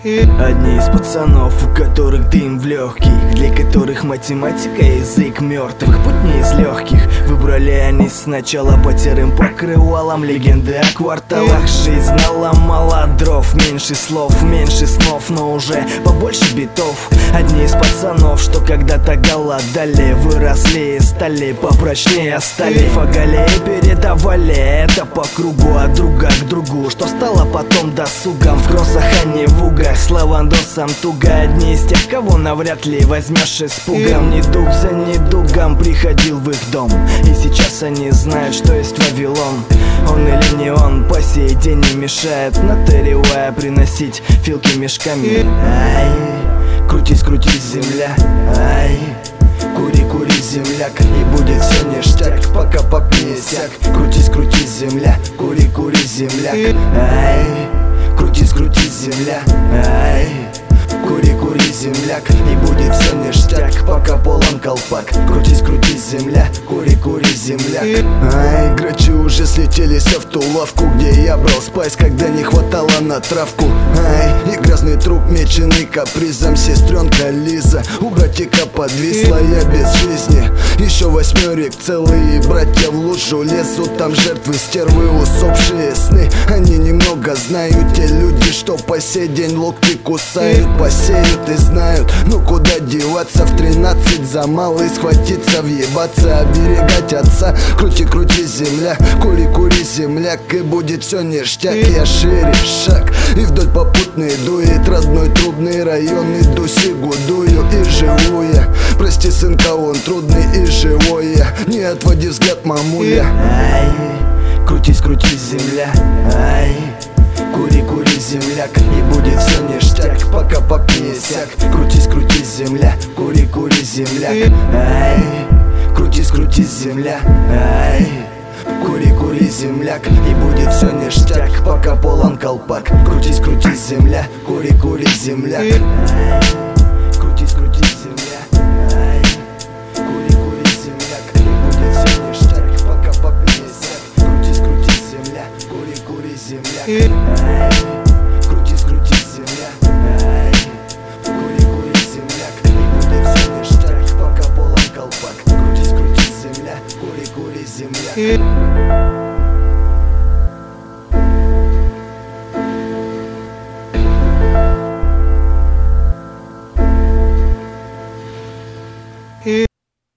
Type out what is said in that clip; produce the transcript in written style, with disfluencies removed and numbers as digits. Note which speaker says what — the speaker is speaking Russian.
Speaker 1: Одни из пацанов, у которых дым в легких, для которых математика язык мертвых. Путь не из легких, выбрали они сначала по серым покрывалам легенды о кварталах. Жизнь наломала дров, меньше слов, меньше снов, но уже побольше битов. Одни из пацанов, что когда-то голодали, выросли и стали попрочнее стали. Фагали и передавали это по кругу, от друга к другу, что стало потом досугом. В кроссах, а не в угах, с лавандосом туго. Одни из тех, кого навряд ли возьмешь испугом. Недуг за недугом приходил в их дом, и сейчас они знают, что есть Вавилон. Он или не он по сей день не мешает, натыривая приносить филки мешками. Ай, крутись, крутись, земля, ай, кури, кури, земляк, и будет все ништяк, пока пак не иссяк. Крутись, крутись, земля, кури, кури, земляк, ай, крутись, крутись, земля, ай, кури, кури, земляк, и будет все ништяк, пока полон колпак. Крутись, крутись, земля, кури, кури, земляк. Ай, грачи уже слетелись в ту лавку, где я брал спайс, когда не хватало на травку. Ай, и грязный труп, меченый капризом, сестренка Лиза у братика подвисла я без жизни. Еще восьмерик целые братья в лужу лезут, там жертвы, стервы, усопшие сны. Они немного знают, те люди, что по сей день локти кусают, посеют и знают, ну куда деваться. В 13 за малый схватиться, въебаться, оберегать отца. Крути, крути, земля, кури, кури, земляк, и будет все ништяк. Я шире шаг, и вдоль попутный дует родной трубный район. Иду сигудую и живу я. Прости, сынка, он трудный и живой я. Не отводи взгляд, мамуля. Ай, крутись, крутись, земля, ай, кури, кури, земляк, и будет все ништяк, пока пак не иссяк. Крутись, крутись, земля, кури, кури, земляк, ай, крутись, крутись, земля, ай, кури, кури, земляк, и будет все ништяк, пока полон колпак. Крутись, крутись, земля, кури, кури, земляк, ай, крутись, крутись, земля, ай, кури, кури, земляк, и будет все ништяк, пока пак не иссяк. Крутись, крутись, земля, кури, кури, земляк, ай, крутись, крутись, земля, ай, кури, кури, земляк, и будет все ништяк, пока полон колпак. Крутись, крутись, земля, кури, кури, земляк.